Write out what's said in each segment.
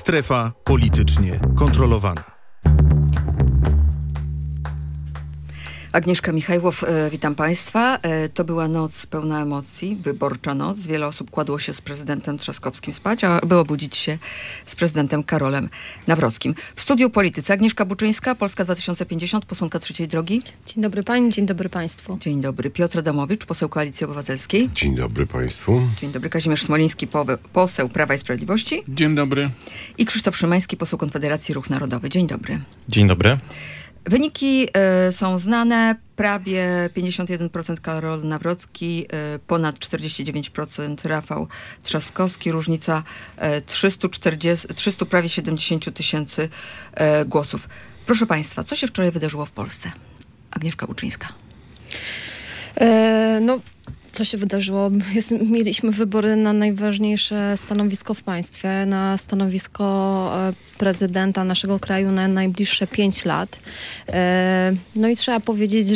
Strefa politycznie kontrolowana. Agnieszka Michajłow, witam Państwa. To była noc pełna emocji, wyborcza noc. Wiele osób kładło się z prezydentem Trzaskowskim spać, aby obudzić się z prezydentem Karolem Nawrockim. W studiu Politycy Agnieszka Buczyńska, Polska 2050, posłanka Trzeciej Drogi. Dzień dobry Pani, dzień dobry Państwu. Dzień dobry. Piotr Adamowicz, poseł Koalicji Obywatelskiej. Dzień dobry Państwu. Dzień dobry. Kazimierz Smoliński, poseł Prawa i Sprawiedliwości. Dzień dobry. I Krzysztof Szymański, poseł Konfederacji Ruch Narodowy. Dzień dobry. Dzień dobry. Wyniki są znane. Prawie 51% Karol Nawrocki, ponad 49% Rafał Trzaskowski. Różnica 300 prawie 70 tysięcy głosów. Proszę Państwa, co się wczoraj wydarzyło w Polsce? Agnieszka Buczyńska. Co się wydarzyło? Mieliśmy wybory na najważniejsze stanowisko w państwie, na stanowisko prezydenta naszego kraju na najbliższe 5 lat. No i trzeba powiedzieć,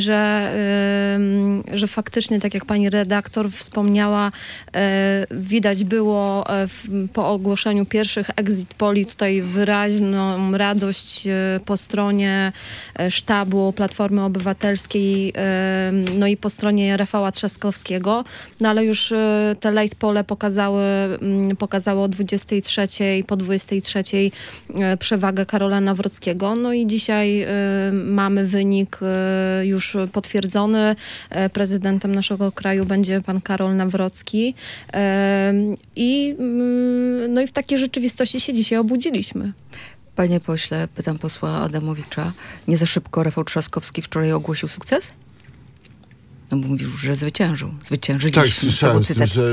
że faktycznie, tak jak pani redaktor wspomniała, widać było po ogłoszeniu pierwszych exit poli tutaj wyraźną radość po stronie sztabu Platformy Obywatelskiej, no i po stronie Rafała Trzaskowskiego. No ale już te late pole pokazało o 23 po 23 przewagę Karola Nawrockiego. No i dzisiaj mamy wynik już potwierdzony. Prezydentem naszego kraju będzie pan Karol Nawrocki. I w takiej rzeczywistości się dzisiaj obudziliśmy. Panie pośle, pytam posła Adamowicza, nie za szybko Rafał Trzaskowski wczoraj ogłosił sukces? No mówił, że zwyciężyliśmy. Tak, słyszałem z tym, że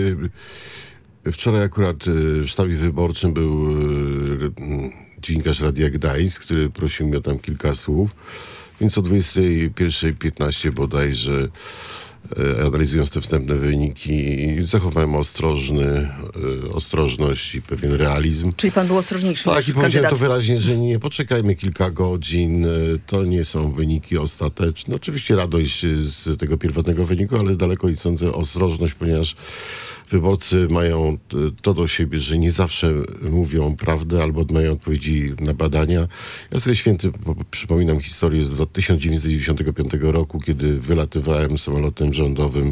wczoraj akurat w sztabie wyborczym był dziennikarz Radia Gdańsk, który prosił mnie o tam kilka słów, więc o 21:15 bodajże, analizując te wstępne wyniki, zachowałem ostrożność i pewien realizm. Czyli pan był ostrożniejszy niż Tak, i powiedziałem kandydat. to wyraźnie, że nie poczekajmy kilka godzin, to nie są wyniki ostateczne. Oczywiście radość z tego pierwotnego wyniku, ale daleko idąca ostrożność, ponieważ wyborcy mają to do siebie, że nie zawsze mówią prawdę albo mają odpowiedzi na badania. Ja sobie przypominam historię z 1995 roku, kiedy wylatywałem samolotem rządowym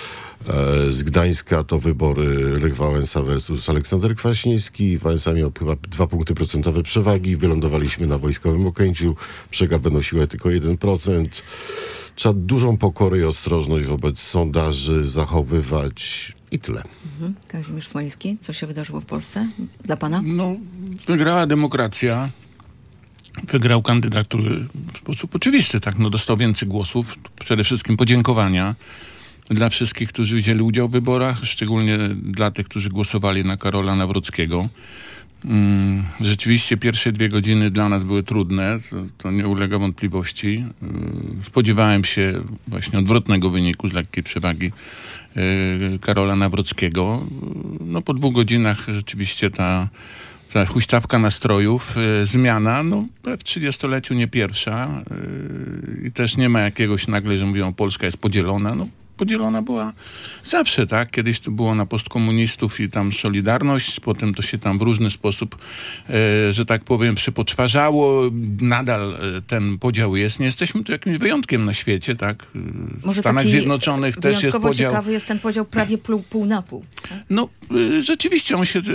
z Gdańska. To wybory Lech Wałęsa versus Aleksander Kwaśniewski. Wałęsa miał chyba 2 punkty procentowe przewagi. Wylądowaliśmy na Wojskowym Okęciu. Przewaga wynosiła tylko 1%. Trzeba dużą pokorę i ostrożność wobec sondaży zachowywać i tyle. Kazimierz Smoliński, co się wydarzyło w Polsce dla pana? Wygrała demokracja. Wygrał kandydat, który w sposób oczywisty dostał więcej głosów. Przede wszystkim podziękowania dla wszystkich, którzy wzięli udział w wyborach, szczególnie dla tych, którzy głosowali na Karola Nawrockiego. Rzeczywiście pierwsze 2 godziny dla nas były trudne, to nie ulega wątpliwości. Spodziewałem się właśnie odwrotnego wyniku z lekkiej przewagi Karola Nawrockiego. Po 2 godzinach rzeczywiście ta huśtawka nastrojów, zmiana, w 30-leciu nie pierwsza i też nie ma jakiegoś nagle, że mówią, Polska jest podzielona. Podzielona była zawsze, tak? Kiedyś to było na postkomunistów i tam Solidarność, potem to się tam w różny sposób, że tak powiem, przypoczwarzało. Nadal ten podział jest. Nie jesteśmy tu jakimś wyjątkiem na świecie, tak? W Stanach Zjednoczonych też jest podział. Ciekawy jest ten podział prawie pół na pół. Tak? Rzeczywiście on się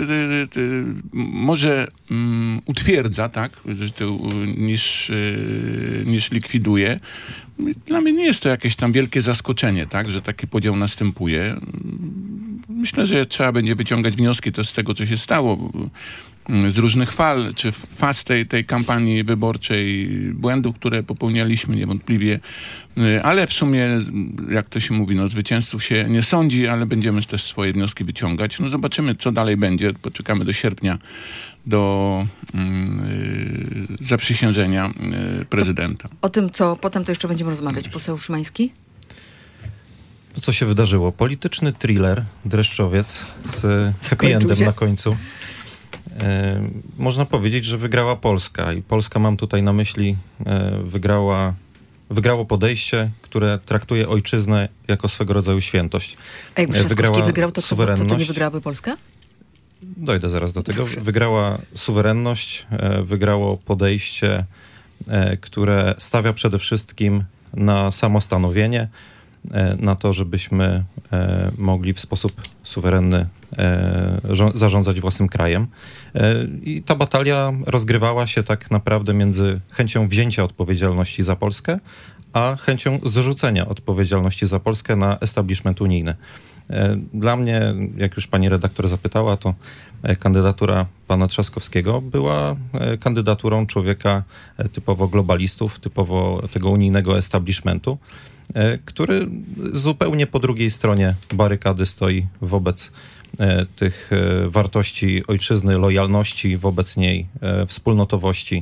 może utwierdza, tak? Niż likwiduje. Dla mnie nie jest to jakieś tam wielkie zaskoczenie, tak, że taki podział następuje. Myślę, że trzeba będzie wyciągać wnioski też z tego, co się stało, z różnych fal, czy faz tej kampanii wyborczej, błędów, które popełnialiśmy niewątpliwie, ale w sumie, jak to się mówi, zwycięzców się nie sądzi, ale będziemy też swoje wnioski wyciągać. Zobaczymy, co dalej będzie. Poczekamy do sierpnia, do zaprzysiężenia prezydenta. O tym, co potem, to jeszcze będziemy rozmawiać. Poseł Szymański? Co się wydarzyło? Polityczny thriller, dreszczowiec z happy endem na końcu. Można powiedzieć, że wygrała Polska i Polska, mam tutaj na myśli, wygrało podejście, które traktuje ojczyznę jako swego rodzaju świętość. A jakby Trzaskowski wygrał, to nie wygrałaby Polska? Dojdę zaraz do tego. Wygrała suwerenność, wygrało podejście, które stawia przede wszystkim na samostanowienie, na to, żebyśmy mogli w sposób suwerenny zarządzać własnym krajem. I ta batalia rozgrywała się tak naprawdę między chęcią wzięcia odpowiedzialności za Polskę, a chęcią zrzucenia odpowiedzialności za Polskę na establishment unijny. Dla mnie, jak już pani redaktor zapytała, to kandydatura pana Trzaskowskiego była kandydaturą człowieka typowo globalistów, typowo tego unijnego establishmentu, który zupełnie po drugiej stronie barykady stoi wobec tych wartości ojczyzny, lojalności wobec niej, wspólnotowości.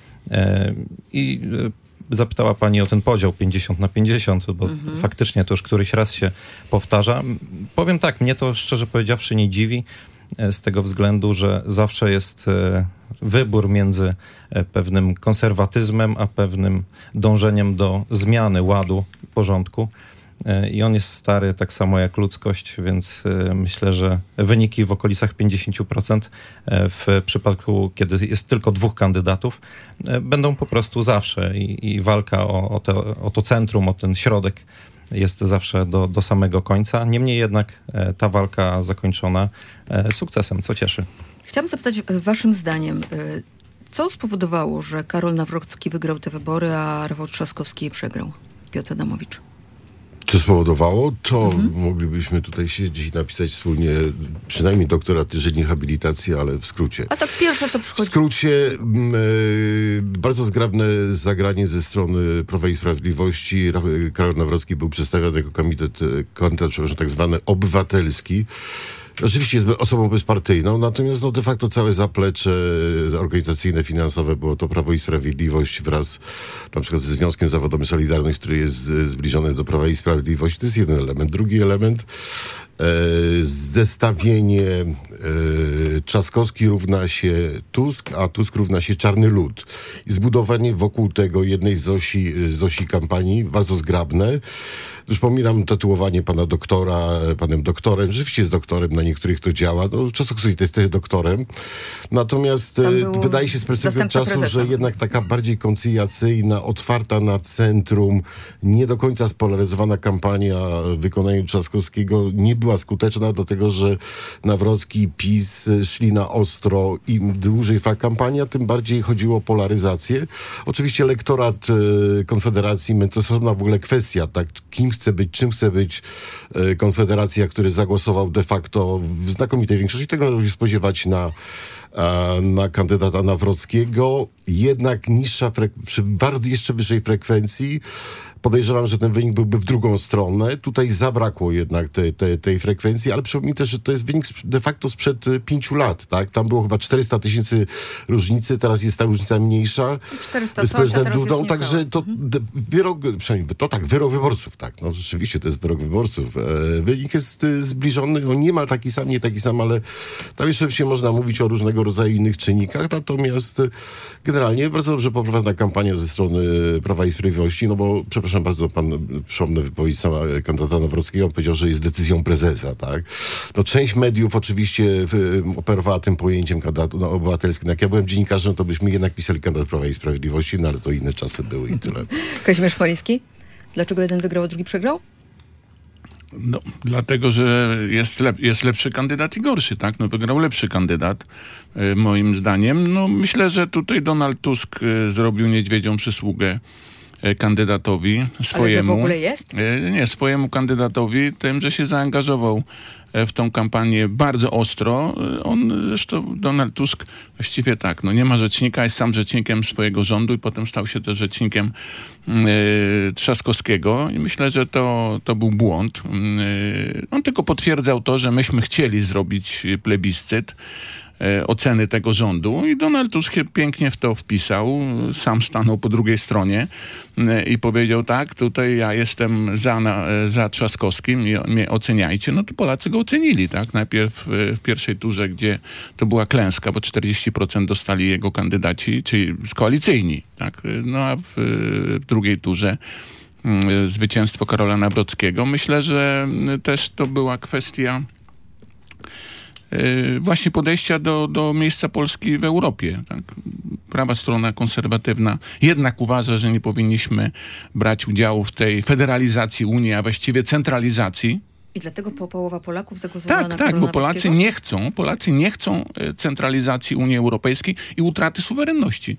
I zapytała pani o ten podział 50/50, bo faktycznie to już któryś raz się powtarza. Powiem tak, mnie to szczerze powiedziawszy nie dziwi, z tego względu, że zawsze jest wybór między pewnym konserwatyzmem, a pewnym dążeniem do zmiany ładu i porządku. I on jest stary tak samo jak ludzkość, więc myślę, że wyniki w okolicach 50% w przypadku, kiedy jest tylko 2 kandydatów, będą po prostu zawsze i walka o to centrum, o ten środek jest zawsze do samego końca. Niemniej jednak ta walka zakończona sukcesem, co cieszy. Chciałam zapytać waszym zdaniem, co spowodowało, że Karol Nawrocki wygrał te wybory, a Rafał Trzaskowski je przegrał? Piotr Adamowicz. Co spowodowało? To moglibyśmy tutaj siedzieć i napisać wspólnie przynajmniej doktorat, jeżeli nie habilitację, ale w skrócie. A tak pierwsze, co W przychodzi. skrócie bardzo zgrabne zagranie ze strony Prawa i Sprawiedliwości. Karol Nawrocki był przedstawiony jako kandydat, tak zwany obywatelski. Oczywiście jest osobą bezpartyjną, natomiast de facto całe zaplecze organizacyjne, finansowe było to Prawo i Sprawiedliwość wraz na przykład ze Związkiem Zawodowym Solidarność, który jest zbliżony do Prawa i Sprawiedliwości. To jest jeden element. Drugi element, zestawienie Trzaskowski równa się Tusk, a Tusk równa się czarny lud. I zbudowanie wokół tego jednej z osi kampanii, bardzo zgrabne. Już pominam tytułowanie pana doktora, panem doktorem. Rzeczywiście jest doktorem, na niektórych to działa. No, Trzaskowski jest też doktorem. Natomiast wydaje się z perspektywy czasu, że jednak taka bardziej koncyliacyjna, otwarta na centrum, nie do końca spolaryzowana kampania w wykonaniu Trzaskowskiego nie była skuteczna, dlatego że Nawrocki i PiS szli na ostro. Im dłużej trwa kampania, tym bardziej chodziło o polaryzację. Oczywiście elektorat Konfederacji, to jest w ogóle kwestia, tak, kim chce być, czym chce być Konfederacja, który zagłosował de facto w znakomitej większości. Tego należy się spodziewać na kandydata Nawrockiego. Jednak niższa przy bardzo jeszcze wyższej frekwencji. Podejrzewam, że ten wynik byłby w drugą stronę. Tutaj zabrakło jednak tej frekwencji, ale przypomnij też, że to jest wynik de facto sprzed 5 lat, tak? Tam było chyba 400 000 różnicy, teraz jest ta różnica mniejsza. 400 z prezydentem Dudą, jest także to wyrok, przynajmniej to tak, wyrok wyborców, tak? No rzeczywiście to jest wyrok wyborców. Wynik jest zbliżony, on niemal taki sam, nie taki sam, ale tam jeszcze się można mówić o różnego rodzaju innych czynnikach, natomiast generalnie bardzo dobrze poprowadzona kampania ze strony Prawa i Sprawiedliwości, no bo przepraszam bardzo, przypomnę wypowiedź sama kandydata Nawrockiego, on powiedział, że jest decyzją prezesa, tak? No część mediów oczywiście operowała tym pojęciem kandydatu obywatelskim. Jak ja byłem dziennikarzem, to byśmy jednak pisali kandydat Prawa i Sprawiedliwości, no ale to inne czasy były i tyle. Kazimierz Smoliński? Dlaczego jeden wygrał, a drugi przegrał? No, dlatego, że jest lepszy kandydat i gorszy, tak? No, wygrał lepszy kandydat, moim zdaniem. No, myślę, że tutaj Donald Tusk zrobił niedźwiedzią przysługę kandydatowi swojemu. Ale że w ogóle jest? Nie, swojemu kandydatowi, tym, że się zaangażował w tą kampanię bardzo ostro. On zresztą, Donald Tusk, właściwie tak, no nie ma rzecznika, jest sam rzecznikiem swojego rządu i potem stał się też rzecznikiem Trzaskowskiego i myślę, że to był błąd. On tylko potwierdzał to, że myśmy chcieli zrobić plebiscyt oceny tego rządu i Donald Tusk się pięknie w to wpisał, sam stanął po drugiej stronie i powiedział tak, tutaj ja jestem za Trzaskowskim i mnie oceniajcie. No to Polacy go ocenili, tak? Najpierw w pierwszej turze, gdzie to była klęska, bo 40% dostali jego kandydaci, czyli koalicyjni, tak? No a w drugiej turze zwycięstwo Karola Nawrockiego. Myślę, że też to była kwestia właśnie podejścia do miejsca Polski w Europie. Tak? Prawa strona konserwatywna jednak uważa, że nie powinniśmy brać udziału w tej federalizacji Unii, a właściwie centralizacji. I dlatego połowa Polaków zagłosowała na Tak, Karola bo Polacy Nawrockiego? nie chcą centralizacji Unii Europejskiej i utraty suwerenności.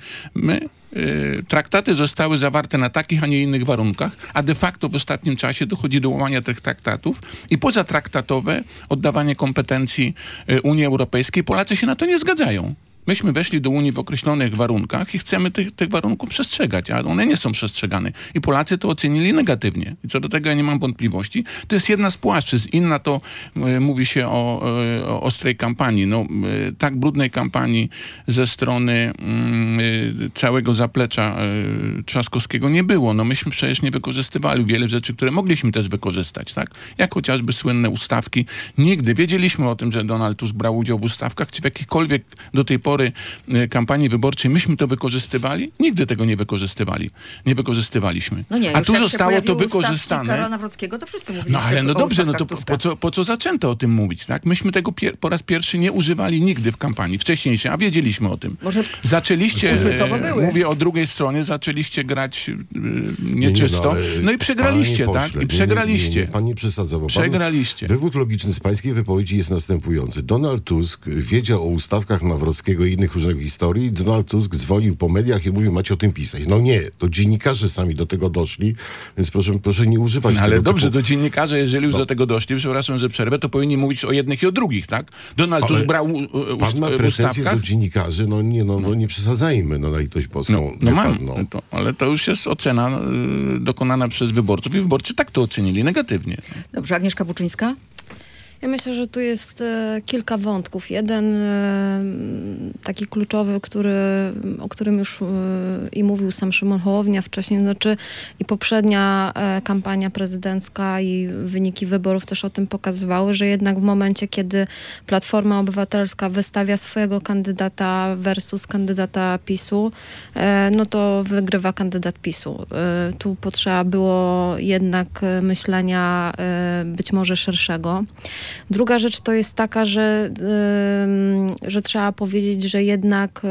Traktaty zostały zawarte na takich, a nie innych warunkach, a de facto w ostatnim czasie dochodzi do łamania tych traktatów i pozatraktatowe oddawanie kompetencji Unii Europejskiej. Polacy się na to nie zgadzają. Myśmy weszli do Unii w określonych warunkach i chcemy tych warunków przestrzegać, a one nie są przestrzegane. I Polacy to ocenili negatywnie. I co do tego ja nie mam wątpliwości. To jest jedna z płaszczyzn. Inna to mówi się o ostrej kampanii. Tak brudnej kampanii ze strony całego zaplecza Trzaskowskiego nie było. Myśmy przecież nie wykorzystywali wiele rzeczy, które mogliśmy też wykorzystać, tak? Jak chociażby słynne ustawki. Nigdy wiedzieliśmy o tym, że Donald Tusk brał udział w ustawkach, czy w jakichkolwiek do tej pory kampanii wyborczej myśmy to wykorzystywali? Nigdy tego nie wykorzystywaliśmy. A tu zostało to wykorzystane. Karola Nawrockiego, to wszyscy mówili, ale dobrze, to po co zaczęto o tym mówić, tak? Myśmy tego po raz pierwszy nie używali nigdy w kampanii wcześniejszej, a wiedzieliśmy o tym. Zaczęliście, mówię o drugiej stronie, zaczęliście grać nieczysto, i przegraliście, tak? I przegraliście. Pan nie przesadza, bo przegraliście. Wywód logiczny z pańskiej wypowiedzi jest następujący. Donald Tusk wiedział o ustawkach Nawrockiego i innych różnych historii. Donald Tusk dzwonił po mediach i mówił, macie o tym pisać. Nie, to dziennikarze sami do tego doszli, więc proszę nie używać tego. Ale dobrze, to dziennikarze, jeżeli już do tego doszli, przepraszam, że przerwę, to powinni mówić o jednych i o drugich, tak? Donald Tusk brał pan ma pretensje do dziennikarzy, nie przesadzajmy, na litość boską. Ale to już jest ocena dokonana przez wyborców i wyborcy tak to ocenili negatywnie. Dobrze, Agnieszka Buczyńska? Ja myślę, że tu jest kilka wątków. Jeden taki kluczowy, o którym już i mówił sam Szymon Hołownia wcześniej, i poprzednia kampania prezydencka i wyniki wyborów też o tym pokazywały, że jednak w momencie, kiedy Platforma Obywatelska wystawia swojego kandydata versus kandydata PiS-u, to wygrywa kandydat PiS-u. Tu potrzeba było jednak myślenia być może szerszego. Druga rzecz to jest taka, że trzeba powiedzieć, że jednak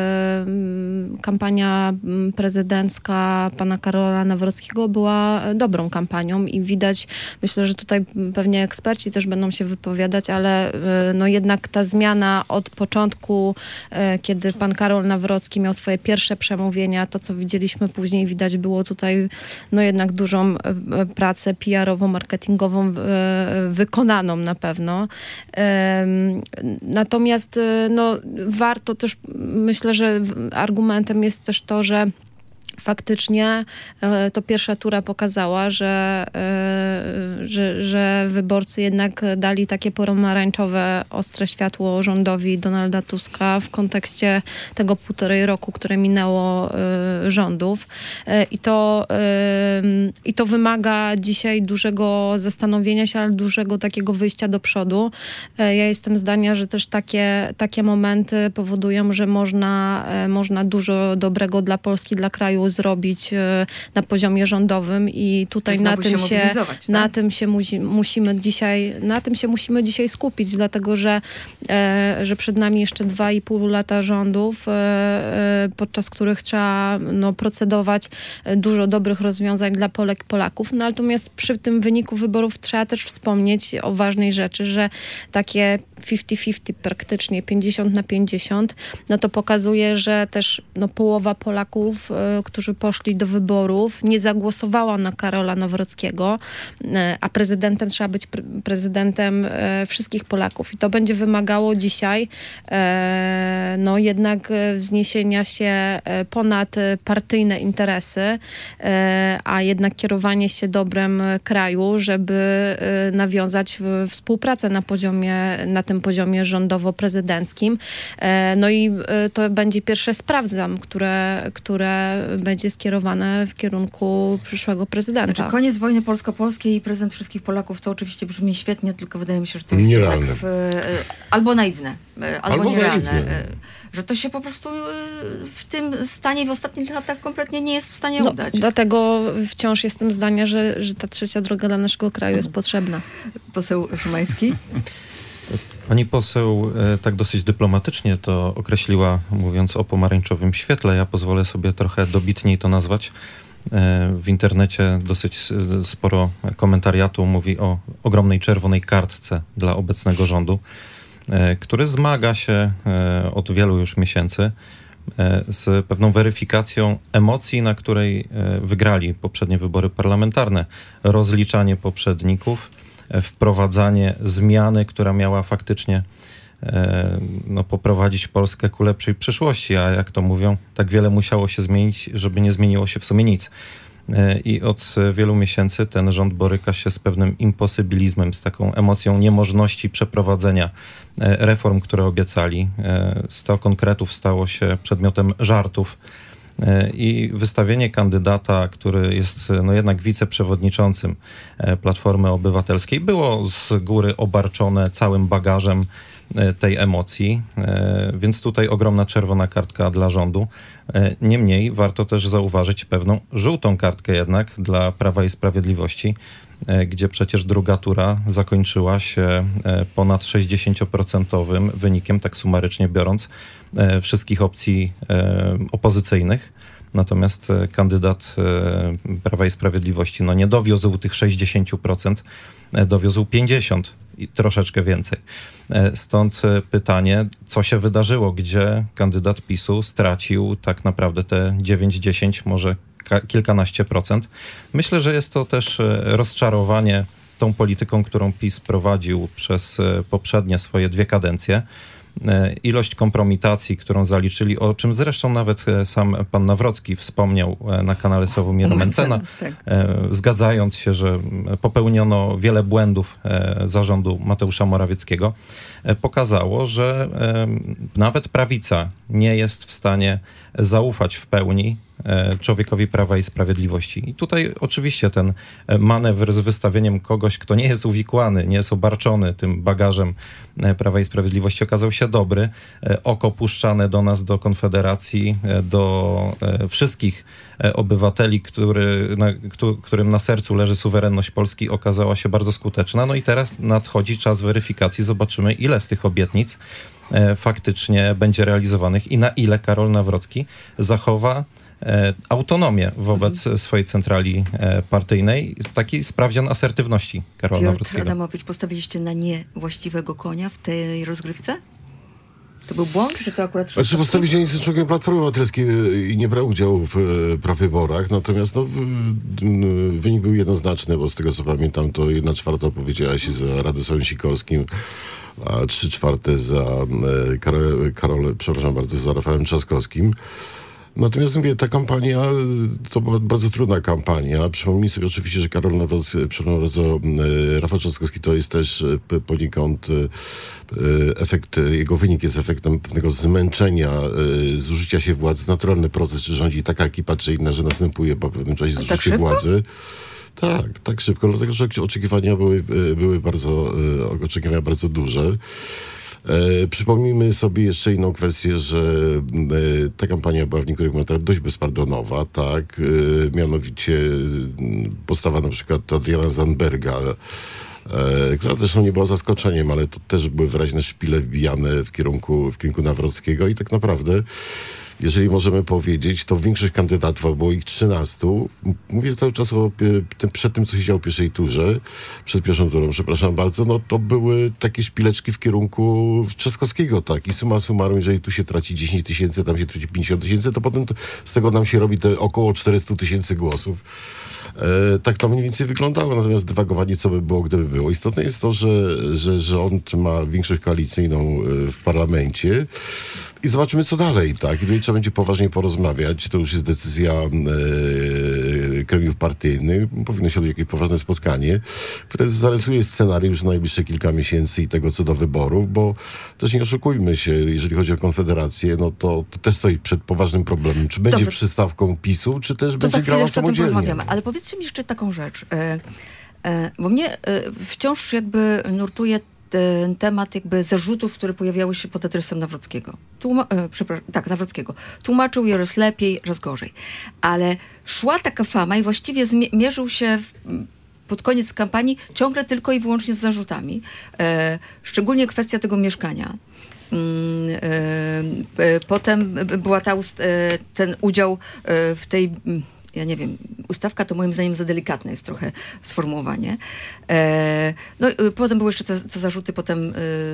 kampania prezydencka pana Karola Nawrockiego była dobrą kampanią i widać, myślę, że tutaj pewnie eksperci też będą się wypowiadać, ale jednak ta zmiana od początku, kiedy pan Karol Nawrocki miał swoje pierwsze przemówienia, to co widzieliśmy później, widać było tutaj jednak dużą pracę PR-ową, marketingową wykonaną na pewno. Natomiast warto też, myślę, że argumentem jest też to, że faktycznie to pierwsza tura pokazała, że wyborcy jednak dali takie pomarańczowe, ostre światło rządowi Donalda Tuska w kontekście tego 1,5 roku, które minęło rządów. I to wymaga dzisiaj dużego zastanowienia się, ale dużego takiego wyjścia do przodu. Ja jestem zdania, że też takie momenty powodują, że można dużo dobrego dla Polski, dla kraju zrobić na poziomie rządowym i tutaj na tym się musimy dzisiaj skupić, dlatego że przed nami jeszcze 2,5 lata rządów, podczas których trzeba procedować dużo dobrych rozwiązań dla Polek i Polaków. Natomiast przy tym wyniku wyborów trzeba też wspomnieć o ważnej rzeczy, że takie 50-50, praktycznie 50/50, to pokazuje, że też połowa Polaków, którzy poszli do wyborów, nie zagłosowała na Karola Nawrockiego, a prezydentem trzeba być prezydentem wszystkich Polaków. I to będzie wymagało dzisiaj jednak wzniesienia się ponad partyjne interesy, a jednak kierowanie się dobrem kraju, żeby nawiązać współpracę na tym poziomie rządowo-prezydenckim. I to będzie pierwsze sprawdzam, które będzie skierowane w kierunku przyszłego prezydenta. Znaczy, koniec wojny polsko-polskiej i prezydent wszystkich Polaków, to oczywiście brzmi świetnie, tylko wydaje mi się, że to jest nierealne. Albo naiwne, albo nierealne. Że to się po prostu w tym stanie w ostatnich latach kompletnie nie jest w stanie udać. Dlatego wciąż jestem zdania, że ta trzecia droga dla naszego kraju jest potrzebna. Poseł Szymański? Pani poseł tak dosyć dyplomatycznie to określiła, mówiąc o pomarańczowym świetle. Ja pozwolę sobie trochę dobitniej to nazwać. W internecie dosyć sporo komentariatu mówi o ogromnej czerwonej kartce dla obecnego rządu, który zmaga się od wielu już miesięcy z pewną weryfikacją emocji, na której wygrali poprzednie wybory parlamentarne. Rozliczanie poprzedników, wprowadzanie zmiany, która miała faktycznie poprowadzić Polskę ku lepszej przyszłości, a jak to mówią, tak wiele musiało się zmienić, żeby nie zmieniło się w sumie nic. I od wielu miesięcy ten rząd boryka się z pewnym imposybilizmem, z taką emocją niemożności przeprowadzenia reform, które obiecali. 100 konkretów stało się przedmiotem żartów. I wystawienie kandydata, który jest jednak wiceprzewodniczącym Platformy Obywatelskiej, było z góry obarczone całym bagażem tej emocji, więc tutaj ogromna czerwona kartka dla rządu. Niemniej warto też zauważyć pewną żółtą kartkę jednak dla Prawa i Sprawiedliwości, gdzie przecież druga tura zakończyła się ponad 60% wynikiem, tak sumarycznie biorąc, wszystkich opcji opozycyjnych. Natomiast kandydat Prawa i Sprawiedliwości nie dowiózł tych 60%, dowiózł 50% i troszeczkę więcej. Stąd pytanie, co się wydarzyło, gdzie kandydat PiS-u stracił tak naprawdę te 9-10, może kilkanaście procent. Myślę, że jest to też rozczarowanie tą polityką, którą PiS prowadził przez poprzednie swoje 2 kadencje. Ilość kompromitacji, którą zaliczyli, o czym zresztą nawet sam pan Nawrocki wspomniał na kanale Sławomira Mencena, zgadzając się, że popełniono wiele błędów zarządu Mateusza Morawieckiego, pokazało, że nawet prawica nie jest w stanie zaufać w pełni człowiekowi Prawa i Sprawiedliwości. I tutaj oczywiście ten manewr z wystawieniem kogoś, kto nie jest uwikłany, nie jest obarczony tym bagażem Prawa i Sprawiedliwości, okazał się dobry. Oko puszczane do nas, do Konfederacji, do wszystkich obywateli, którym na sercu leży suwerenność Polski, okazała się bardzo skuteczna. No i teraz nadchodzi czas weryfikacji. Zobaczymy, ile z tych obietnic faktycznie będzie realizowanych i na ile Karol Nawrocki zachowa autonomię wobec swojej centrali partyjnej. Taki sprawdzian asertywności Karola Nawrockiego. Piotr Adamowicz, postawiliście na niewłaściwego konia w tej rozgrywce? To był błąd, czy to akurat... Znaczy postawić się nic członkiem Platformy Obywatelskiej i nie brał udziału w prawyborach, natomiast wynik był jednoznaczny, bo z tego co pamiętam, to 1/4 opowiedziała się za Radosławem Sikorskim, a 3/4 za za Rafałem Trzaskowskim. Natomiast mówię, ta kampania to była bardzo trudna kampania. Przypomnij sobie oczywiście, że Rafał Trzaskowski to jest też poniekąd efekt, jego wynik jest efektem pewnego zmęczenia, zużycia się władzy. Naturalny proces, czy rządzi taka ekipa, czy inna, że następuje po pewnym czasie zużycie władzy. Tak szybko, dlatego że oczekiwania były bardzo duże. Przypomnijmy sobie jeszcze inną kwestię, że ta kampania była w niektórych momentach dość bezpardonowa, tak? Mianowicie postawa na przykład Adriana Zandberga, która zresztą nie była zaskoczeniem, ale to też były wyraźne szpile wbijane w kierunku Nawrockiego i tak naprawdę, jeżeli możemy powiedzieć, to większość kandydatów, było ich 13. Mówię cały czas przed tym, co się działo w pierwszej turze, przed pierwszą turą, przepraszam bardzo, to były takie szpileczki w kierunku Trzaskowskiego, tak. I summa summarum, jeżeli tu się traci 10 000, tam się traci 50 000, to potem z tego nam się robi te około 400 000 głosów. Tak to mniej więcej wyglądało, natomiast dywagowanie, co by było, gdyby było. Istotne jest to, że rząd ma większość koalicyjną w parlamencie i zobaczymy, co dalej, tak. I tutaj trzeba będzie poważnie porozmawiać. To już jest decyzja gremiów partyjnych. Powinno się odbyć jakieś poważne spotkanie, które zarysuje scenariusz na najbliższe kilka miesięcy i tego, co do wyborów, bo też nie oszukujmy się, jeżeli chodzi o Konfederację, to też stoi przed poważnym problemem. Czy będzie przystawką PiS-u, czy też będzie grała samodzielnie. Ale powiedzcie mi jeszcze taką rzecz, bo mnie wciąż jakby nurtuje ten temat jakby zarzutów, które pojawiały się pod adresem Nawrockiego. Nawrockiego. Tłumaczył je raz lepiej, raz gorzej. Ale szła taka fama i właściwie mierzył się pod koniec kampanii ciągle tylko i wyłącznie z zarzutami. Szczególnie kwestia tego mieszkania. Potem była ten udział w tej, ja nie wiem, ustawka to moim zdaniem za delikatne jest trochę sformułowanie. No potem były jeszcze te zarzuty potem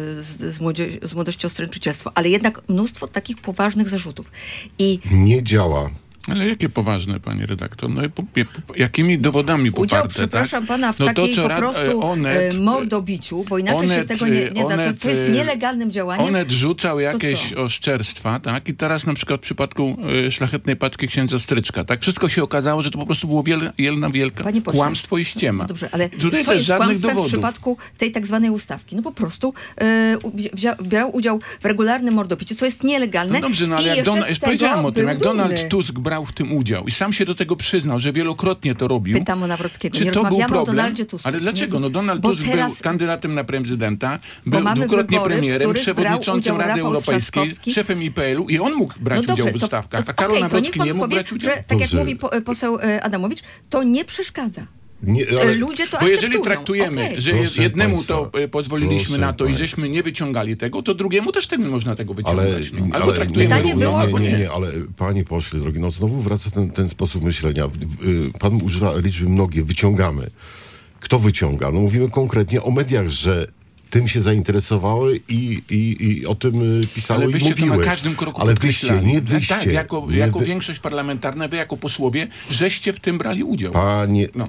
z młodości o stręczycielstwo, ale jednak mnóstwo takich poważnych zarzutów. I nie działa. Ale jakie poważne, pani redaktor? No, jakimi dowodami poparte, udział, przepraszam pana, w no takiej co po prostu mordobiciu, bo inaczej się tego nie da. To jest nielegalnym działaniem. Onet rzucał jakieś oszczerstwa, tak? I teraz na przykład w przypadku szlachetnej paczki księdza Stryczka, tak? Wszystko się okazało, że to po prostu było jedna wielka kłamstwo i ściema. No dobrze, ale tutaj co też jest żadnych kłamstwem dowodów. w przypadku tej tak zwanej ustawki? No po prostu brał udział w regularnym mordobiciu, co jest nielegalne. No dobrze, no ale jak powiedziałem o tym, jak Donald Tusk brał w tym udział i sam się do tego przyznał, że wielokrotnie to robił. Pytam o Nawrockiego. Czy nie to był rozmawiamy problem? o Donaldzie Tusku. Ale dlaczego? No Donald Tusk był kandydatem na prezydenta, był mamy dwukrotnie wybory, premierem, w przewodniczącym brał Rady udział Europejskiej, Trzaskowski. szefem IPL-u i on mógł brać udział w ustawkach, a Karol Nawrocki nie mógł brać udziału. Że, tak jak mówi poseł Adamowicz, to nie przeszkadza. Nie, ale... Ludzie to bo jeżeli akceptują. traktujemy, że Proszę jednemu państwa, to pozwoliliśmy na to i państwa. żeśmy nie wyciągali tego, to drugiemu też nie można tego wyciągać. Albo ale traktujemy Pytanie równo, było- albo nie. nie, ale panie pośle drogi, no znowu wraca ten sposób myślenia. Pan używa liczby mnogie, wyciągamy. Kto wyciąga? No mówimy konkretnie o mediach, że tym się zainteresowały i o tym pisały Ale i wyście to mówiły. na każdym kroku Ale podkreślali. nie wyście. Tak, jako większość parlamentarna, wy jako posłowie, żeście w tym brali udział. Panie... No.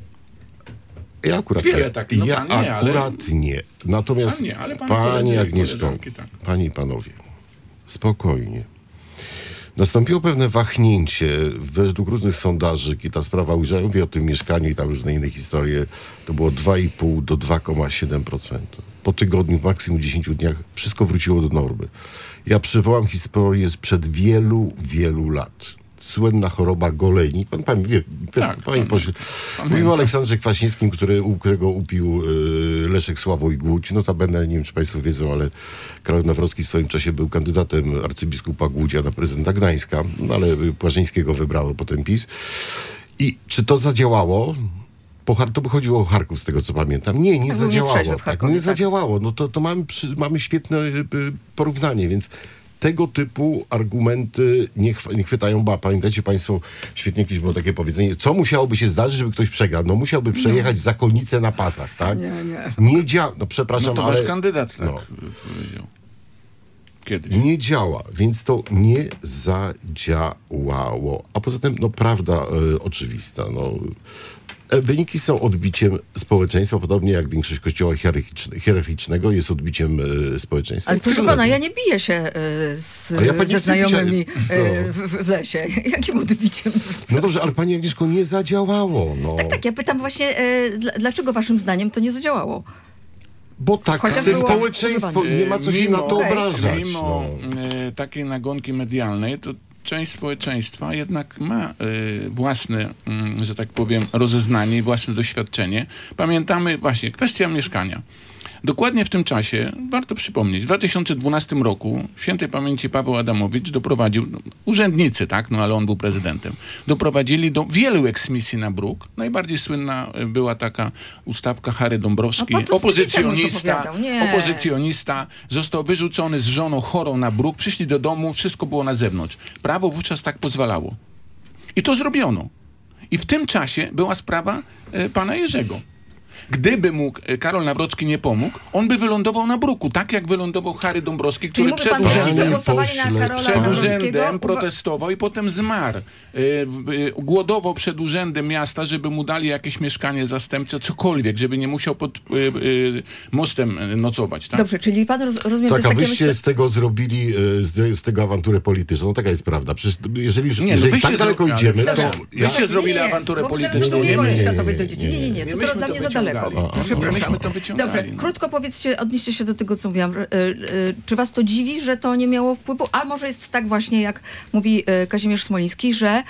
Ja akurat Wiele tak, no ja pan nie, akurat nie. Natomiast Pan nie, ale pan pani koledzy, Agnieszko, koleżanki, tak. panie i panowie, spokojnie. Nastąpiło pewne wahnięcie według różnych sondaży, i ta sprawa, ujrzałem, mówię o tym mieszkaniu i tam różne inne historie, to było 2,5 do 2,7%. Po tygodniu, maksimum 10 dniach, wszystko wróciło do normy. Ja przywołam historię sprzed wielu, wielu lat. Słynna choroba goleni. Pan wie, panie pośle. Mówimy o Aleksandrze Kwaśniewskim, którego upił Leszek Sławoj Głódź. Notabene, nie wiem, czy państwo wiedzą, ale Karol Nawrocki w swoim czasie był kandydatem arcybiskupa Głódzia na prezydenta Gdańska, no, ale Płażyńskiego wybrało potem PiS. I czy to zadziałało? To by chodziło o Charków, z tego co pamiętam. Nie zadziałało. Nie zadziałało. No to mamy świetne porównanie, więc tego typu argumenty nie chwytają, ba. Pamiętacie państwo, świetnie jakieś było takie powiedzenie, co musiałoby się zdarzyć, żeby ktoś przegrał? No musiałby przejechać zakonnicę na pasach, tak? Nie działa. No przepraszam, no to ale... wasz kandydat tak powiedział. Kiedyś. Nie działa, więc to nie zadziałało. A poza tym, no prawda oczywista, no... Wyniki są odbiciem społeczeństwa, podobnie jak większość kościoła hierarchicznego jest odbiciem społeczeństwa. Ale proszę pana, ja nie biję się ze znajomymi w lesie. Jakim odbiciem? No dobrze, ale pani Agnieszko, nie zadziałało. No. Tak, ja pytam właśnie, dlaczego waszym zdaniem to nie zadziałało? Bo tak chce społeczeństwo i nie ma co się na to obrażać. Mimo takiej nagonki medialnej, to część społeczeństwa jednak ma własne, że tak powiem, rozeznanie i własne doświadczenie. Pamiętamy właśnie kwestia mieszkania. Dokładnie w tym czasie, warto przypomnieć, w 2012 roku świętej pamięci Paweł Adamowicz doprowadził, urzędnicy, tak, no ale on był prezydentem, doprowadzili do wielu eksmisji na bruk. Najbardziej słynna była taka ustawka Harry Dąbrowski, opozycjonista, został wyrzucony z żoną chorą na bruk, przyszli do domu, wszystko było na zewnątrz. Prawo wówczas tak pozwalało. I to zrobiono. I w tym czasie była sprawa pana Jerzego. Gdyby mu Karol Nawrocki nie pomógł, on by wylądował na bruku, tak jak wylądował Harry Dąbrowski, który przed urzędem protestował i potem zmarł. Głodował przed urzędem miasta, żeby mu dali jakieś mieszkanie zastępcze, cokolwiek, żeby nie musiał pod mostem nocować. Tak? Dobrze, czyli pan rozumie... Tak, a wyście z tego zrobili, z tego awanturę polityczną. No taka jest prawda. Przecież jeżeli tak daleko idziemy, to... Wyście zrobili awanturę polityczną. Nie, to dla mnie za daleko. Myśmy to wyciągali. Dobrze, krótko powiedzcie, odnieście się do tego, co mówiłam. Czy was to dziwi, że to nie miało wpływu? A może jest tak właśnie, jak mówi Kazimierz Smoliński, że,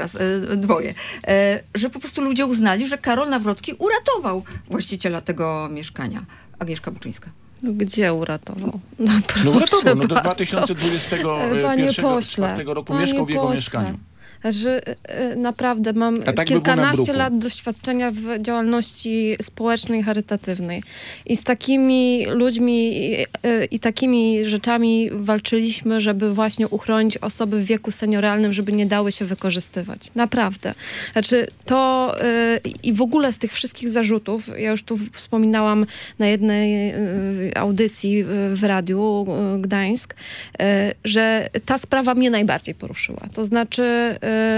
że po prostu ludzie uznali, że Karol Nawrocki uratował właściciela tego mieszkania. Agnieszka Buczyńska. Gdzie uratował? No uratował, do 2021 roku mieszkał w jego mieszkaniu. że naprawdę mam A tak by było na kilkanaście bruku. lat doświadczenia w działalności społecznej i charytatywnej. I z takimi ludźmi i takimi rzeczami walczyliśmy, żeby właśnie uchronić osoby w wieku senioralnym, żeby nie dały się wykorzystywać. Naprawdę. Znaczy to i w ogóle z tych wszystkich zarzutów, ja już tu wspominałam na jednej audycji w radiu Gdańsk, że ta sprawa mnie najbardziej poruszyła. To znaczy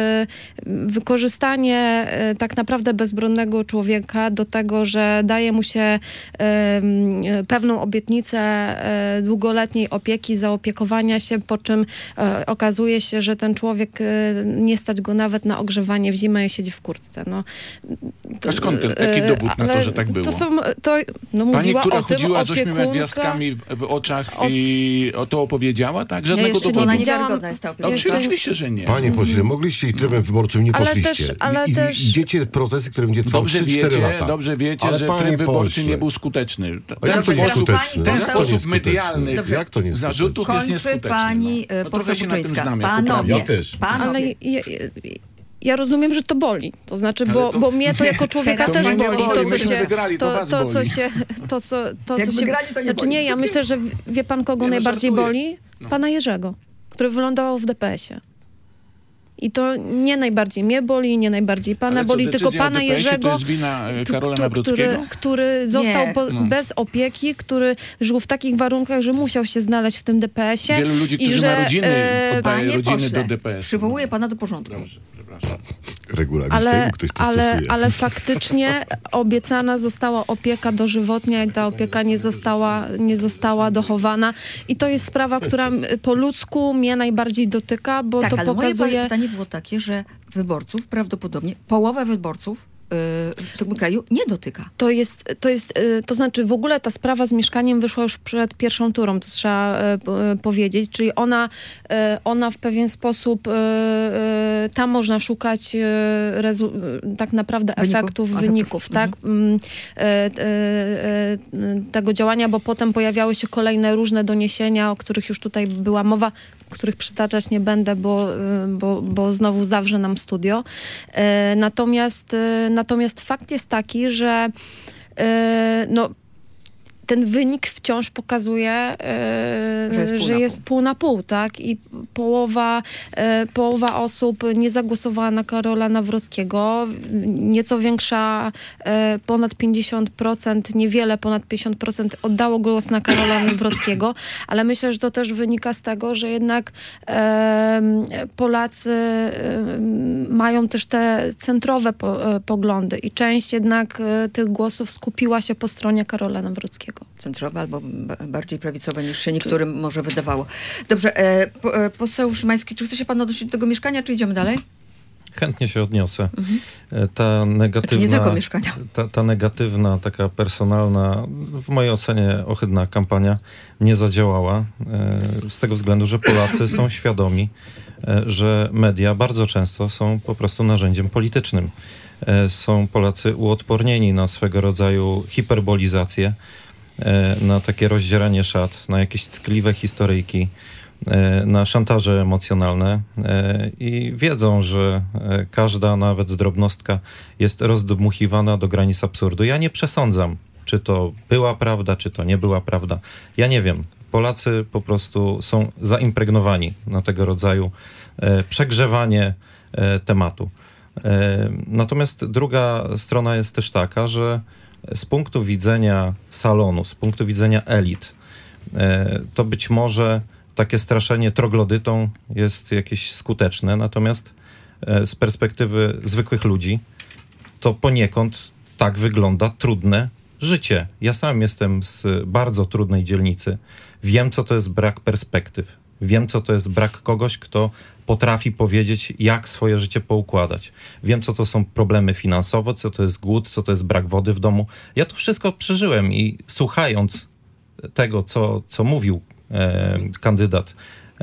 wykorzystanie tak naprawdę bezbronnego człowieka do tego, że daje mu się pewną obietnicę długoletniej opieki, zaopiekowania się, po czym okazuje się, że ten człowiek nie stać go nawet na ogrzewanie w zimę i siedzi w kurtce. No, A skąd taki dowód na to, że tak było? Mówiła Pani, która o tym chodziła z 8 opiekunka. gwiazdkami w oczach i o to opowiedziała, tak? Żadnego jeszcze dowodu. Ona nie niewiarygodna jest ta No, opieka. oczywiście, że nie. Panie pośle, mogliście i trybem wyborczym nie Ale poszliście. też- ale I też- idziecie procesy, które będzie trwały 3-4 lata. Dobrze wiecie, Ale że panie tryb wyborczy pośle, nie był skuteczny. A jak to Dobrze, nie teraz skuteczny? pani Ten Jak to nie sposób skuteczny? medialnych Dobrze. Jak to nie zarzutów skuteczny? jest Kończy nieskuteczny. pani No poseł trochę się na tym Buczyńska. znam jako Panowie, Ja też. Ale panowie. ja rozumiem, że to boli. To znaczy, Ale to- bo mnie to jako człowieka To też mnie nie boli. boli. To, co Myśmy się... wygrali, to was co boli. się... Jak wygrali, to nie Znaczy boli. nie, ja myślę, że wie pan, kogo Nie, no, najbardziej żartuję. boli? Pana Jerzego, który wylądował w DPS-ie. I to nie najbardziej mnie boli, nie najbardziej pana Ale co, boli, tylko decyzja o pana DPS-ie Jerzego, to jest wina Karola Nawrockiego? który został Nie. bez opieki, który żył w takich warunkach, że musiał się znaleźć w tym DPS-ie. Wielu ludzi, i którzy że, ma rodziny, oddaje Panie rodziny pośle, do DPS. przywołuję pana do porządku. Dobrze, przepraszam. Regulamin Sejmu ktoś przystosuje. ale faktycznie obiecana została opieka dożywotnia i ta opieka nie została dochowana. I to jest sprawa, która po ludzku mnie najbardziej dotyka, bo Tak, to ale pokazuje... moje pytanie było takie, że wyborców prawdopodobnie, połowa wyborców w tym kraju nie dotyka. To znaczy w ogóle ta sprawa z mieszkaniem wyszła już przed pierwszą turą, to trzeba powiedzieć, czyli ona w pewien sposób, tam można szukać tak naprawdę wyników, tak? Tego działania, bo potem pojawiały się kolejne różne doniesienia, o których już tutaj była mowa, których przytaczać nie będę, bo znowu zawrze nam studio. Natomiast fakt jest taki, że ten wynik wciąż pokazuje, że jest pół na pół, tak? I połowa osób nie zagłosowała na Karola Nawrockiego. Nieco większa, ponad 50%, niewiele ponad 50% oddało głos na Karola Nawrockiego, ale myślę, że to też wynika z tego, że jednak Polacy mają też te centrowe poglądy i część jednak tych głosów skupiła się po stronie Karola Nawrockiego. Centrowe albo bardziej prawicowe niż się niektórym może wydawało. Dobrze, poseł Szymański, czy chce się pan odnosić do tego mieszkania, czy idziemy dalej? Chętnie się odniosę. Ta negatywna, nie tylko mieszkania. Ta negatywna, taka personalna, w mojej ocenie ohydna kampania nie zadziałała. Z tego względu, że Polacy są świadomi, że media bardzo często są po prostu narzędziem politycznym. Są Polacy uodpornieni na swego rodzaju hiperbolizację, na takie rozdzieranie szat, na jakieś ckliwe historyjki, na szantaże emocjonalne i wiedzą, że każda nawet drobnostka jest rozdmuchiwana do granic absurdu. Ja nie przesądzam, czy to była prawda, czy to nie była prawda. Ja nie wiem. Polacy po prostu są zaimpregnowani na tego rodzaju przegrzewanie tematu. Natomiast druga strona jest też taka, że z punktu widzenia salonu, z punktu widzenia elit, to być może takie straszenie troglodytą jest jakieś skuteczne, natomiast z perspektywy zwykłych ludzi to poniekąd tak wygląda trudne życie. Ja sam jestem z bardzo trudnej dzielnicy. Wiem, co to jest brak perspektyw. Wiem, co to jest brak kogoś, kto potrafi powiedzieć, jak swoje życie poukładać. Wiem, co to są problemy finansowe, co to jest głód, co to jest brak wody w domu. Ja to wszystko przeżyłem i słuchając tego, co mówił kandydat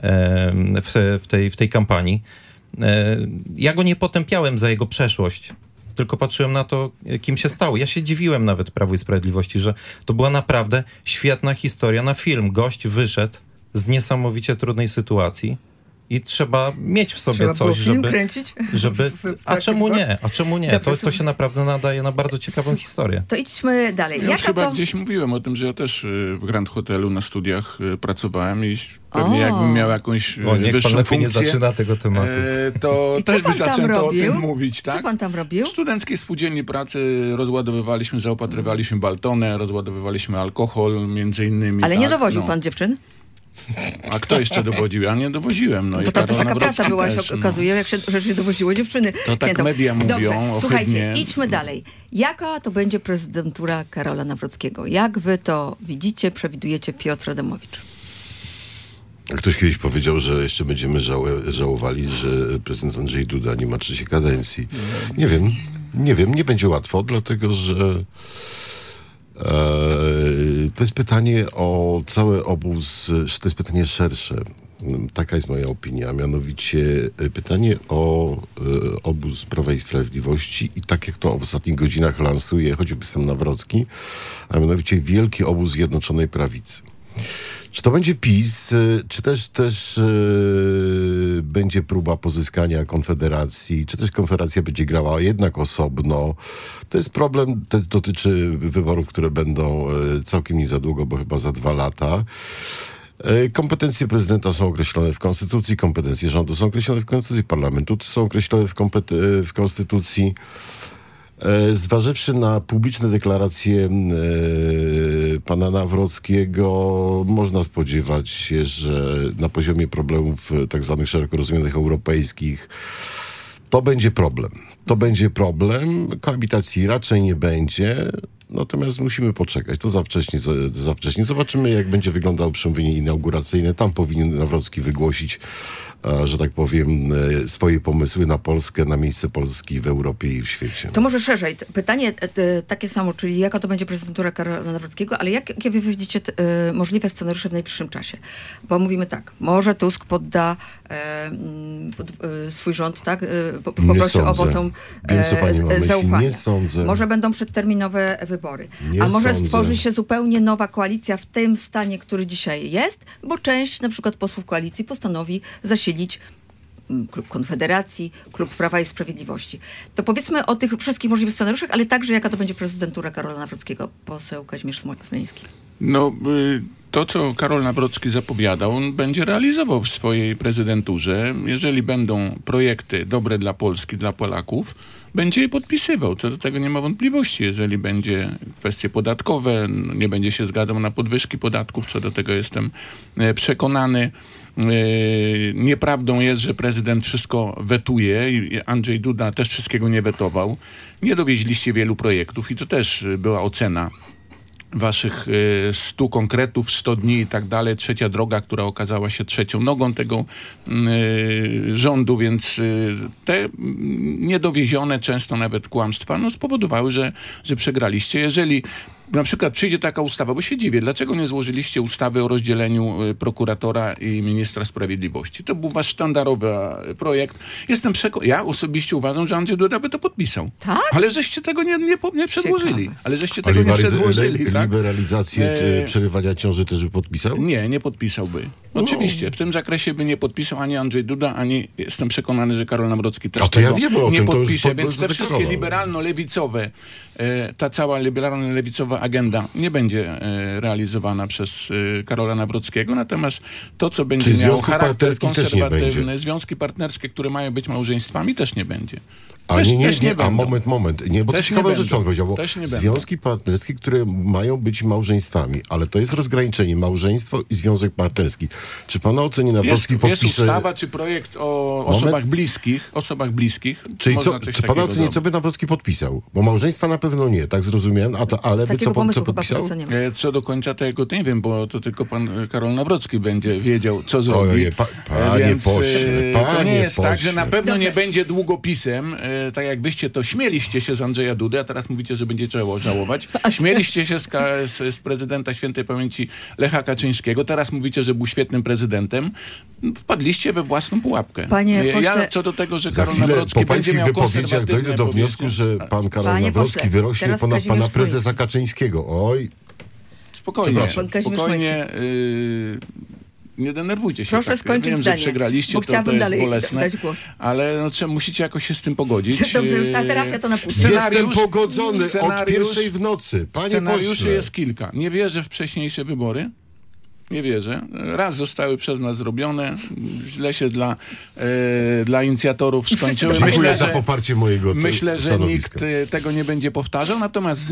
w tej kampanii, ja go nie potępiałem za jego przeszłość, tylko patrzyłem na to, kim się stał. Ja się dziwiłem nawet Prawu i Sprawiedliwości, że to była naprawdę świetna historia na film. Gość wyszedł z niesamowicie trudnej sytuacji i trzeba mieć w sobie Trzeba było coś, film kręcić? żeby... A czemu nie? A czemu nie? Dobrze, To się naprawdę nadaje na bardzo ciekawą historię. To idźmy dalej. Ja już chyba gdzieś mówiłem o tym, że ja też w Grand Hotelu na studiach pracowałem i pewnie jakbym miał jakąś Niech wyższą pan lepiej nie funkcję, zaczyna tego tematu. to I też co by pan tam zaczęto o tym robił? mówić, tak? Co pan tam robił? W Studenckiej Spółdzielni Pracy rozładowywaliśmy, zaopatrywaliśmy Baltonę, rozładowywaliśmy alkohol między innymi. Ale nie tak, dowoził no. pan dziewczyn? A kto jeszcze dowodził? Ja nie dowoziłem. No i To Karol taka Nawrocki praca była, też, się okazuje, jak się dowoziło dziewczyny. To tak klientom. media mówią Dobrze, ohydnie. słuchajcie, idźmy dalej. Jaka to będzie prezydentura Karola Nawrockiego? Jak wy to widzicie, przewidujecie, Piotr Adamowicz? Ktoś kiedyś powiedział, że jeszcze będziemy żałowali, że prezydent Andrzej Duda nie ma 3. kadencji. Nie wiem, nie będzie łatwo, dlatego że to jest pytanie o cały obóz, to jest pytanie szersze. Taka jest moja opinia, a mianowicie pytanie o obóz Prawa i Sprawiedliwości i tak jak to w ostatnich godzinach lansuje choćby sam Nawrocki, a mianowicie wielki obóz Zjednoczonej Prawicy. Czy to będzie PiS, czy też będzie próba pozyskania Konfederacji, czy też Konfederacja będzie grała jednak osobno. To jest problem, dotyczy wyborów, które będą całkiem nie za długo, bo chyba za 2 lata. Kompetencje prezydenta są określone w Konstytucji, kompetencje rządu są określone w Konstytucji, parlamentu są określone w Konstytucji. Zważywszy na publiczne deklaracje pana Nawrockiego, można spodziewać się, że na poziomie problemów tak zwanych szeroko rozumianych europejskich to będzie problem. Koabitacji raczej nie będzie. Natomiast musimy poczekać. To za wcześnie. Zobaczymy, jak będzie wyglądało przemówienie inauguracyjne. Tam powinien Nawrocki wygłosić, że tak powiem, swoje pomysły na Polskę, na miejsce Polski w Europie i w świecie. To może szerzej. Pytanie takie samo, czyli jaka to będzie prezydentura Karola Nawrockiego, ale jakie wy widzicie możliwe scenariusze w najbliższym czasie? Bo mówimy tak, może Tusk podda swój rząd, tak? Poprosi o wotum Wiem, co pani ma myśli. zaufania. Nie sądzę. Może będą przedterminowe wybory. Nie A może sądzę. stworzy się zupełnie nowa koalicja w tym stanie, który dzisiaj jest, bo część na przykład posłów koalicji postanowi zasilić klub Konfederacji, klub Prawa i Sprawiedliwości. To powiedzmy o tych wszystkich możliwych scenariuszach, ale także jaka to będzie prezydentura Karola Nawrockiego. Poseł Kazimierz Smoliński. No, to, co Karol Nawrocki zapowiadał, on będzie realizował w swojej prezydenturze. Jeżeli będą projekty dobre dla Polski, dla Polaków, będzie je podpisywał. Co do tego nie ma wątpliwości. Jeżeli będzie kwestie podatkowe, nie będzie się zgadzał na podwyżki podatków, co do tego jestem przekonany. Nieprawdą jest, że prezydent wszystko wetuje i Andrzej Duda też wszystkiego nie wetował. Nie dowieźliście wielu projektów i to też była ocena waszych 100 konkretów, 100 dni i tak dalej. 3. droga, która okazała się 3. nogą tego rządu, więc te niedowiezione, często nawet kłamstwa, spowodowały, że przegraliście. Jeżeli na przykład przyjdzie taka ustawa, bo się dziwię, dlaczego nie złożyliście ustawy o rozdzieleniu prokuratora i ministra sprawiedliwości? To był wasz sztandarowy projekt. Ja osobiście uważam, że Andrzej Duda by to podpisał. Tak? Ale żeście tego nie przedłożyli. Ciekawe. Ale żeście tego nie przedłożyli, tak? Liberalizację przerywania ciąży też by podpisał? Nie podpisałby. Oczywiście, w tym zakresie by nie podpisał ani Andrzej Duda, ani jestem przekonany, że Karol Nawrocki też tego nie podpisze. Więc te wszystkie liberalno-lewicowe, ta cała liberalno-lewicowa agenda nie będzie realizowana przez Karola Nawrockiego. Natomiast to, co będzie miało charakter konserwatywny, związki partnerskie, które mają być małżeństwami, też nie będzie. Moment. Nie, bo to ciekawą rzecz pan powiedział, bo związki partnerskie, które mają być małżeństwami, ale to jest rozgraniczenie małżeństwo i związek partnerski. Czy pana ocenie Nawrocki podpisze... Jest ustawa czy projekt o osobach bliskich. Czyli czy pana ocenie, co by Nawrocki podpisał? Bo małżeństwa na pewno nie, tak zrozumiałem, ale by co podpisał? Co do końca tego to nie wiem, bo to tylko pan Karol Nawrocki będzie wiedział, co zrobi. Panie pośle, to nie jest tak, że na pewno nie będzie długopisem, tak jak byście to śmieliście się z Andrzeja Dudy, a teraz mówicie, że będzie trzeba żałować. Śmieliście się z prezydenta świętej pamięci Lecha Kaczyńskiego, teraz mówicie, że był świetnym prezydentem. Wpadliście we własną pułapkę. Ja co do tego, że Karol Nawrocki będzie miał konserwatywne... dojdę do wniosku, że pan Karol Nawrocki wyrośnie ponad pana prezesa Kaczyńskiego. Oj. Spokojnie. nie denerwujcie się. Proszę tak. skończyć Wiem, zdanie, że przegraliście, bo to chciałabym jest dalej bolesne, dać głos. ale musicie jakoś się z tym pogodzić. Dobrze, już ta terapia to na później. Jestem pogodzony od pierwszej w nocy. Panie Scenariuszy pośle. jest kilka. Nie wierzę w wcześniejsze wybory. Nie wierzę. Raz zostały przez nas zrobione. Źle się dla inicjatorów skończyły. Dziękuję za poparcie mojego Myślę, że stanowiska. nikt tego nie będzie powtarzał. Natomiast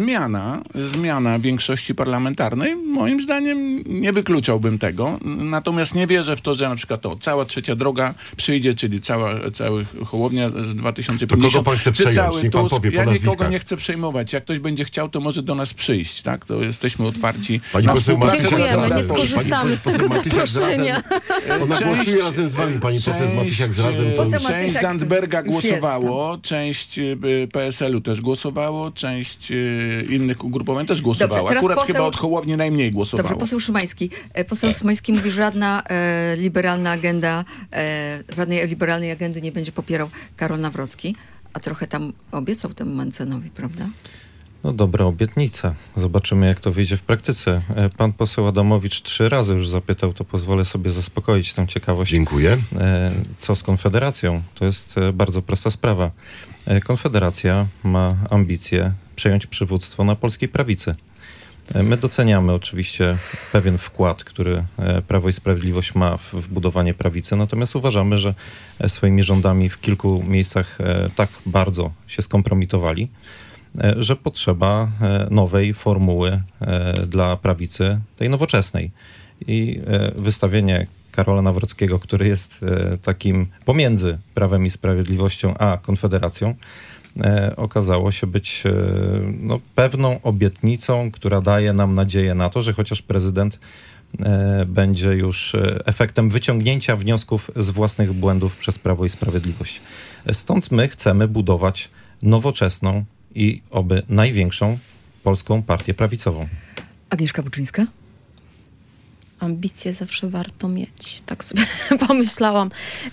zmiana większości parlamentarnej, moim zdaniem nie wykluczałbym tego. Natomiast nie wierzę w to, że na przykład cała trzecia droga przyjdzie, czyli cały Hołownia z 2050. To kogo pan chce czy przejąć? cały Niech pan Tusk. powie po Ja nikogo nazwiskach. nie chcę przejmować. Jak ktoś będzie chciał, to może do nas przyjść. Tak? To jesteśmy otwarci. Pani na poseł współpracę. Dziękujemy, Matysiak nie zarazem- skorzystamy z tego Matysiak zaproszenia. Ona głosuje razem z wami, pani poseł Matysiak z razem. To... Poseł Część Matysiak Zandberga już jest głosowało, część PSL-u też głosowało, część innych ugrupowań też głosowała. Dobrze, teraz Akurat poseł- chyba od Hołowni najmniej głosowało. Dobrze, poseł Szymański. Poseł Szymański mówi, że żadna liberalna agenda, żadnej liberalnej agendy nie będzie popierał Karol Nawrocki, a trochę tam obiecał temu Mencenowi, prawda? No dobra obietnica. Zobaczymy, jak to wyjdzie w praktyce. Pan poseł Adamowicz 3 razy już zapytał, to pozwolę sobie zaspokoić tę ciekawość. Dziękuję. Co z Konfederacją? To jest bardzo prosta sprawa. Konfederacja ma ambicje przejąć przywództwo na polskiej prawicy. My doceniamy oczywiście pewien wkład, który Prawo i Sprawiedliwość ma w budowanie prawicy, natomiast uważamy, że swoimi rządami w kilku miejscach tak bardzo się skompromitowali, że potrzeba nowej formuły dla prawicy, tej nowoczesnej. I wystawienie Karola Nawrockiego, który jest takim pomiędzy Prawem i Sprawiedliwością a Konfederacją, okazało się być pewną obietnicą, która daje nam nadzieję na to, że chociaż prezydent będzie już efektem wyciągnięcia wniosków z własnych błędów przez Prawo i Sprawiedliwość. Stąd my chcemy budować nowoczesną i oby największą polską partię prawicową. Agnieszka Buczyńska? Ambicje zawsze warto mieć, tak sobie pomyślałam.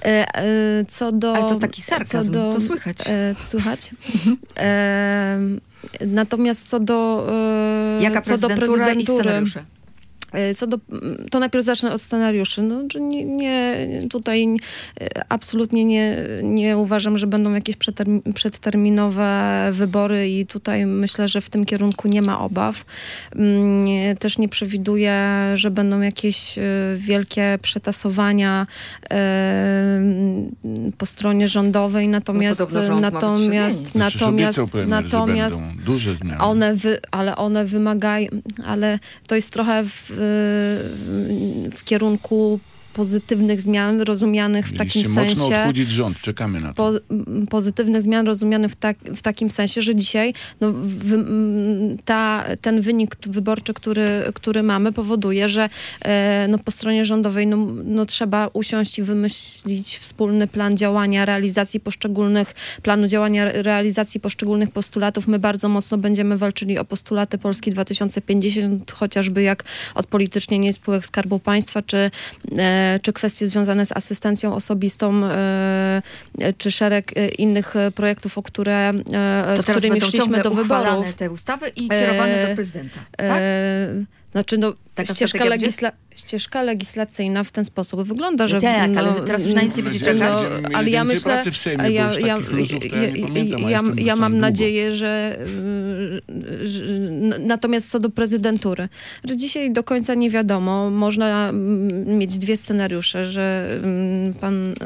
Co do... Ale to taki sarkazm, to słychać. Słychać? Natomiast co do Jaka prezydentura i scenariusze? To najpierw zacznę od scenariuszy. No, że tutaj absolutnie nie uważam, że będą jakieś przedterminowe wybory i tutaj myślę, że w tym kierunku nie ma obaw. Też nie przewiduję, że będą jakieś wielkie przetasowania po stronie rządowej, natomiast duże zmiany. one wymagają, ale to jest trochę w kierunku pozytywnych zmian rozumianych w takim sensie... mocno odchudzić rząd, czekamy na to. Pozytywnych zmian rozumianych w takim sensie, że dzisiaj ten wynik wyborczy, który mamy, powoduje, że po stronie rządowej trzeba usiąść i wymyślić wspólny plan działania, planu działania realizacji poszczególnych postulatów. My bardzo mocno będziemy walczyli o postulaty Polski 2050, chociażby jak odpolitycznienie spółek Skarbu Państwa, czy kwestie związane z asystencją osobistą, czy szereg innych projektów, z którymi szliśmy do wyborów. Te ustawy i kierowane do prezydenta, tak? Ścieżka legislacyjna w ten sposób wygląda, że... Tak, ale teraz już na nic nie będzie czekać. Ale ja myślę... Ja mam nadzieję, że natomiast co do prezydentury, że dzisiaj do końca nie wiadomo, można mieć 2 scenariusze, że pan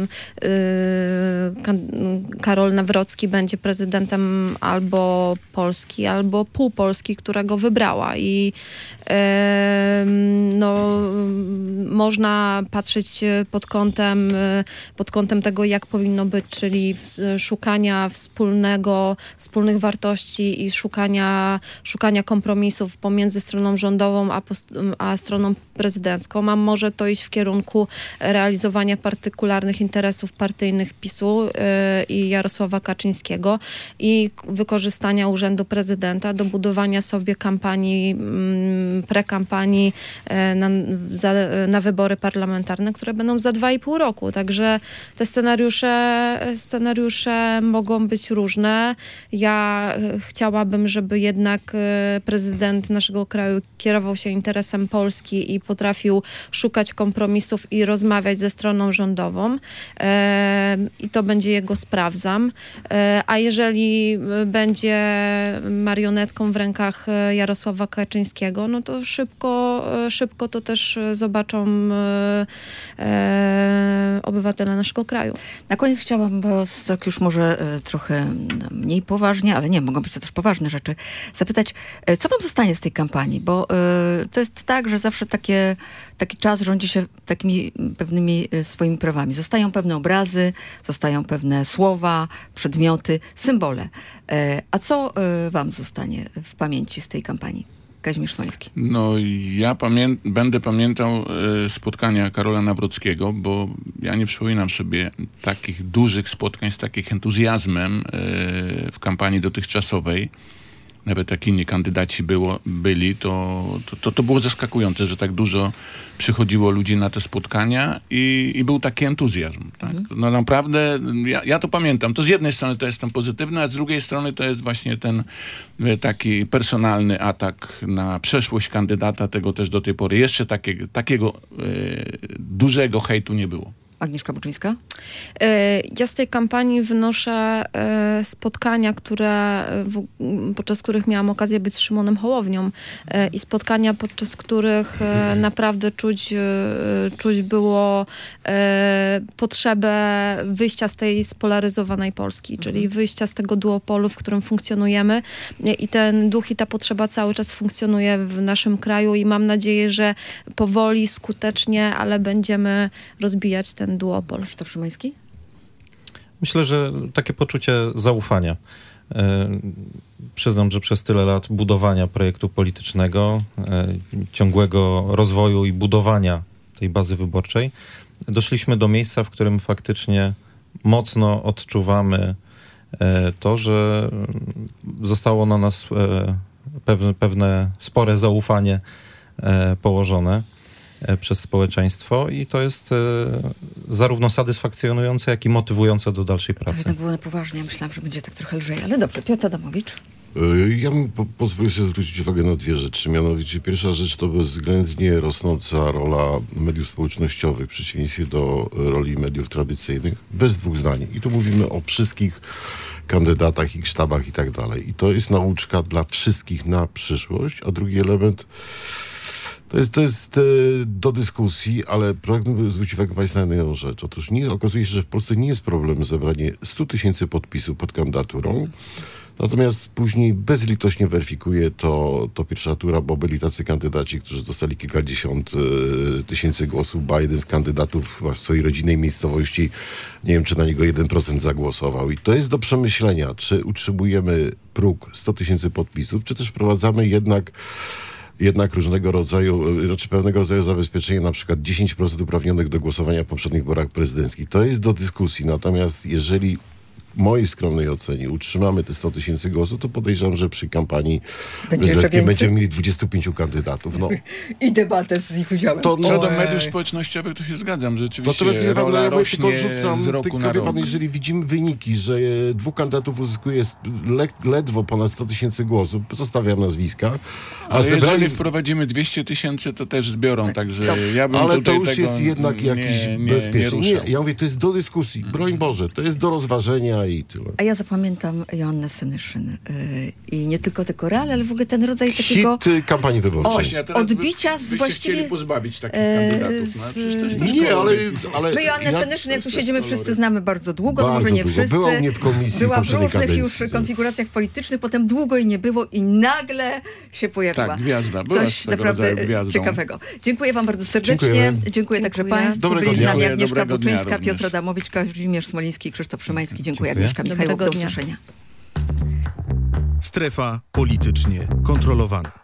Karol Nawrocki będzie prezydentem albo Polski, albo pół Polski, którego wybrała i można patrzeć pod kątem tego, jak powinno być, czyli szukania wspólnych wartości i szukania kompromisów pomiędzy stroną rządową a stroną prezydencką. Może to iść w kierunku realizowania partykularnych interesów partyjnych PiS-u i Jarosława Kaczyńskiego i wykorzystania urzędu prezydenta do budowania sobie kampanii, prekampanii na na wybory parlamentarne, które będą za 2,5 roku. Także te scenariusze mogą być różne. Ja chciałabym, żeby jednak prezydent naszego kraju kierował się interesem Polski i potrafił szukać kompromisów i rozmawiać ze stroną rządową. I to będzie jego sprawdzam. A jeżeli będzie marionetką w rękach Jarosława Kaczyńskiego, no to szybko to też zobaczą obywatele naszego kraju. Na koniec chciałam was, tak już może trochę mniej poważnie, ale nie, mogą być to też poważne rzeczy, zapytać, co wam zostanie z tej kampanii? Bo to jest tak, że zawsze taki czas rządzi się takimi pewnymi swoimi prawami. Zostają pewne obrazy, zostają pewne słowa, przedmioty, symbole. A co wam zostanie w pamięci z tej kampanii? Kazimierz Smoliński. No ja będę pamiętał spotkania Karola Nawrockiego, bo ja nie przypominam sobie takich dużych spotkań z takim entuzjazmem w kampanii dotychczasowej. Nawet jak inni kandydaci byli, to było zaskakujące, że tak dużo przychodziło ludzi na te spotkania i był taki entuzjazm. Tak? No naprawdę, ja to pamiętam. To z jednej strony to jest ten pozytywny, a z drugiej strony to jest właśnie ten taki personalny atak na przeszłość kandydata, tego też do tej pory. Jeszcze takiego dużego hejtu nie było. Agnieszka Buczyńska? Ja z tej kampanii wynoszę spotkania, podczas których miałam okazję być z Szymonem Hołownią i spotkania, podczas których naprawdę czuć było potrzebę wyjścia z tej spolaryzowanej Polski, czyli wyjścia z tego duopolu, w którym funkcjonujemy i ten duch i ta potrzeba cały czas funkcjonuje w naszym kraju i mam nadzieję, że powoli, skutecznie, ale będziemy rozbijać ten duopol. Krzysztof Szymański? Myślę, że takie poczucie zaufania. Przyznam, że przez tyle lat budowania projektu politycznego, ciągłego rozwoju i budowania tej bazy wyborczej, doszliśmy do miejsca, w którym faktycznie mocno odczuwamy to, że zostało na nas pewne spore zaufanie położone przez społeczeństwo i to jest zarówno satysfakcjonujące, jak i motywujące do dalszej pracy. To było na poważnie. Ja myślałam, że będzie tak trochę lżej, ale dobrze. Piotr Adamowicz? Ja bym pozwolił sobie zwrócić uwagę na dwie rzeczy. Mianowicie pierwsza rzecz to bezwzględnie rosnąca rola mediów społecznościowych w przeciwieństwie do roli mediów tradycyjnych. Bez dwóch zdań. I tu mówimy o wszystkich kandydatach, ich sztabach i tak dalej. I to jest nauczka dla wszystkich na przyszłość. A drugi element to jest do dyskusji, ale pragnę zwrócić uwagę Państwa na jedną rzecz. Otóż okazuje się, że w Polsce nie jest problem zebranie 100 000 podpisów pod kandydaturą, natomiast później bezlitośnie weryfikuje to pierwsza tura, bo byli tacy kandydaci, którzy dostali kilkadziesiąt tysięcy głosów, bo jeden z kandydatów chyba w swojej rodzinnej miejscowości, nie wiem, czy na niego 1% zagłosował. I to jest do przemyślenia, czy utrzymujemy próg 100 000 podpisów, czy też wprowadzamy jednak różnego rodzaju, znaczy pewnego rodzaju zabezpieczenie, na przykład 10% uprawnionych do głosowania w poprzednich wyborach prezydenckich. To jest do dyskusji, natomiast jeżeli w mojej skromnej ocenie utrzymamy te 100 000 głosów, to podejrzewam, że przy kampanii prezydenckiej będziemy mieli 25 kandydatów. No. I debatę z ich udziałem. Co do mediów społecznościowych, to się zgadzam, że rzeczywiście natomiast ja rośnie tylko rzucam, z roku na rok. Jeżeli widzimy wyniki, że dwóch kandydatów uzyskuje ledwo ponad 100 000 głosów, zostawiam nazwiska. Ale jeżeli wprowadzimy 200 000, to też zbiorą, także ja bym ale tutaj to już jest jednak jakiś bezpieczny. Nie, ja mówię, to jest do dyskusji. Broń Boże, to jest do rozważenia i tyle. A ja zapamiętam Joannę Senyszyn. I nie tylko te korale, ale w ogóle ten rodzaj takiego... Hit kampanii wyborczej. Właśnie, odbicia z właściwie... chcieli pozbawić takich kandydatów. No, przecież to jest nie, ale... My Joannę Senyszyn, jak tu siedzimy, wszyscy znamy bardzo długo, bardzo może nie długo. wszyscy. Była u mnie w komisji była w różnych kadencji. już konfiguracjach politycznych, potem długo jej nie było i nagle się pojawiła. Tak, gwiazda. Była coś naprawdę ciekawego. Dziękuję wam bardzo serdecznie. Dziękuję także państwu. Byli z nami Agnieszka Buczyńska, Piotr Adamowicz, Kazimierz Smoliński i Krzysztof Szymański. Dziękuję. Agnieszka Michałów. Do usłyszenia. Strefa politycznie kontrolowana.